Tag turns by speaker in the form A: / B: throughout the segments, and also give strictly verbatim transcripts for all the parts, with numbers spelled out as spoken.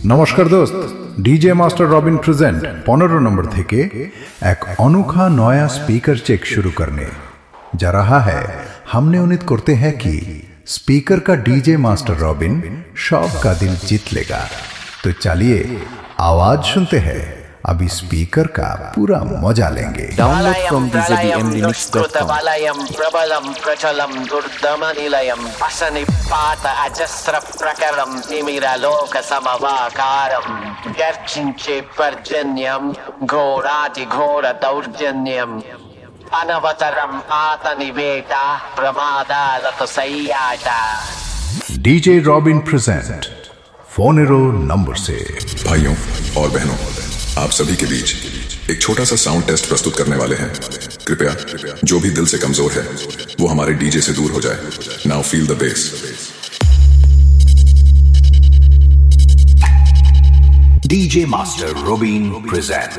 A: নমস্কার দোস্ত, DJ master Robin present पंद्रह नंबर থেকে एक अनोखा नया स्पीकर चेक शुरू करने जा रहा है। हमने उम्मीद करते हैं कि स्पीकर का डीजे मास्टर रॉबिन शॉप का दिल जीत लेगा। तो चलिए आवाज सुनते हैं, अभी स्पीकर का पूरा मजा लेंगे।
B: Download from djbmremix dot com.
C: वलयं प्रबलं प्रचलं दुर्दमनिलयं असनिपात अजस्र प्रकरं तिमिरलोक समवाकारं गर्जिंचे पर्जन्यं घोराति घोर दौर्जन्यं अनवतरं आतनिवेटा प्रमादारत सय्याटा।
A: डीजे रॉबिन प्रेजेंट फोनेरो नंबर से।
D: भाइयों और बहनों, आप सभी के बीच एक छोटा सा साउंड टेस्ट प्रस्तुत करने वाले हैं। कृपया जो भी दिल से कमजोर है वो हमारे डीजे से दूर हो जाए। Now feel the bass.
A: DJ master Robin present.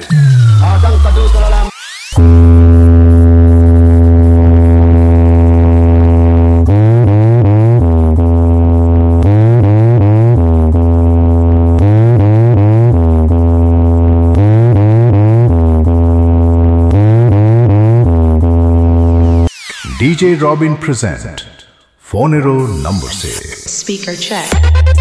A: DJ Robin present फोनेरो नंबर से।
E: Speaker check.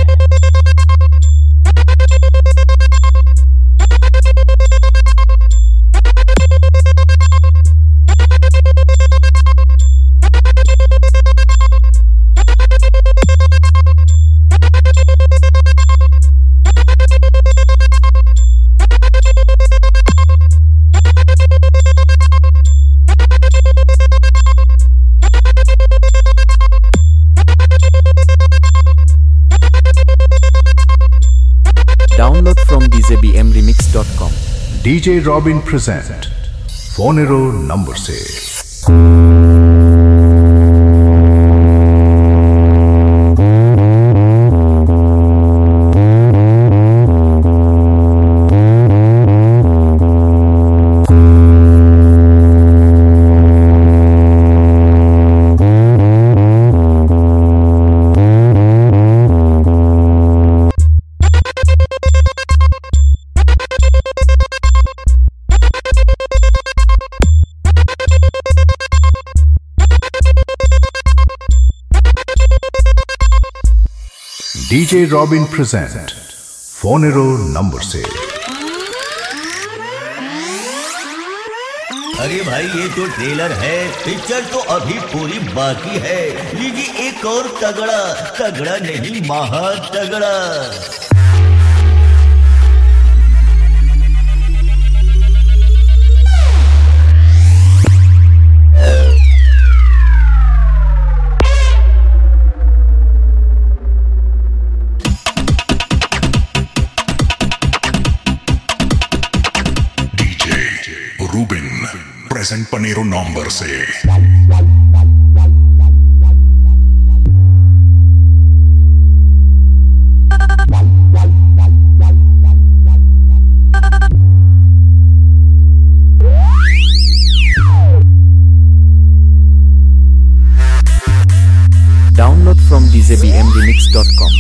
B: Download from djbmremix dot com.
A: DJ Robin present फोनेरो नंबर से। डीजे रॉबिन प्रेजेंट फोनेरो नंबर से।
F: अरे भाई ये तो ट्रेलर है, पिक्चर तो अभी पूरी बाकी है। लीजिए एक और तगड़ा तगड़ा नहीं महा तगड़ा।
D: रूबिन प्रेजेंट पनेरो नंबर से।
B: Download from djbmremix dot com.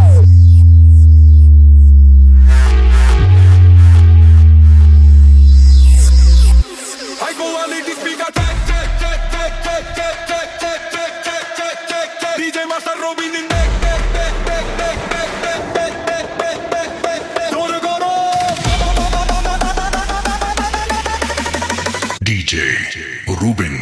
D: DJ Robin.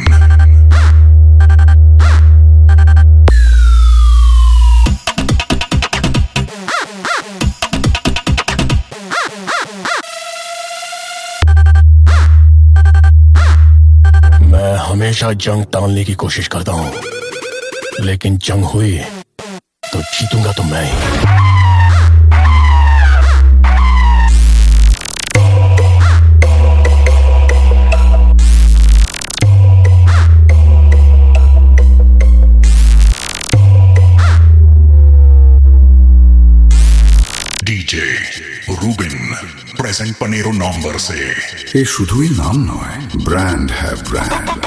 G: मैं हमेशा जंग टालने की कोशिश करता हूं, लेकिन जंग हुई तो जीतूंगा तो मैं ही।
D: डीजे रूबिन प्रेजेंट पनेरो नंबर से।
A: ये শুধুই নাম নয়, ব্র্যান্ড है ब्रांड।